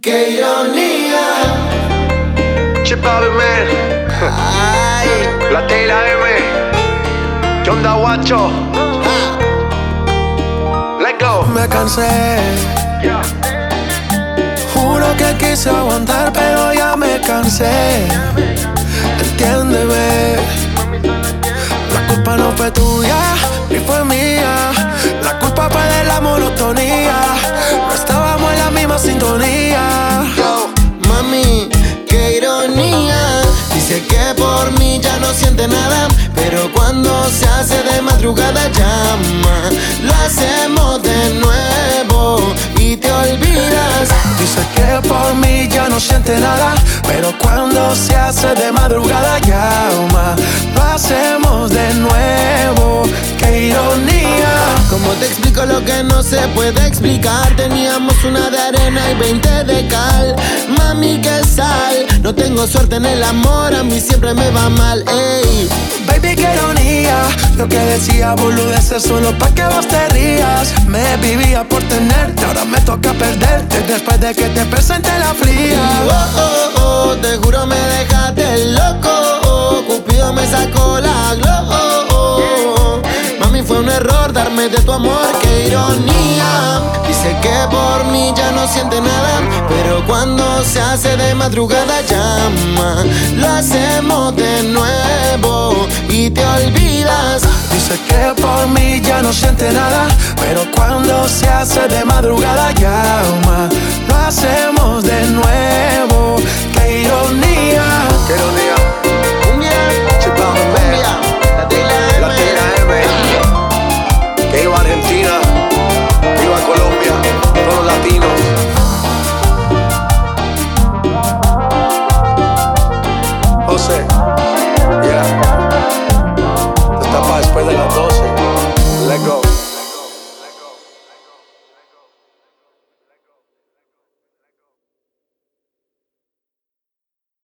Qué ironía. Chip out man. Ay. La T y la M. ¿Qué onda, guacho? Let's go. Me cansé. Juro que quise aguantar, pero ya me cansé. Entiéndeme. La culpa no fue tuya, ni fue mía. La culpa fue de la monotonía. No estábamos en la misma sintonía. Yo, mami, qué ironía. Dice que por mí ya no siente nada, pero cuando se hace de madrugada llama. Lo hacemos de nuevo y te olvidas. Dice que por mí ya no siente nada, pero cuando se hace de madrugada llama. Lo hacemos de nuevo, qué ironía. ¿Cómo te explico lo que no se puede explicar? Teníamos una de arena y 20 de cal. Mami, qué sal. No tengo suerte en el amor, a mí siempre me va mal, ey. Baby, qué ironía. Lo que decía boludeces solo pa' que vos te rías. Me vivía por tenerte, ahora me toca perderte después de que te presenté la fría. Oh, oh, oh, te juro me dejaste loco. Oh, Cupido me sacó la glow. Oh, oh. Mami, fue un error darme de tu amor, qué ironía. Dice que por mí ya no siente nada, pero cuando se hace de madrugada llama. Lo hacemos de nuevo y te olvidas. Dice que por mí ya no siente nada, pero cuando se hace de madrugada llama. Lo hacemos de nuevo, qué ironía. Qué ironía. Cumbia, Chip out man. cumbia, la T y La la T y la M. Que viva Argentina. Viva Colombia. Todos los latinos. José.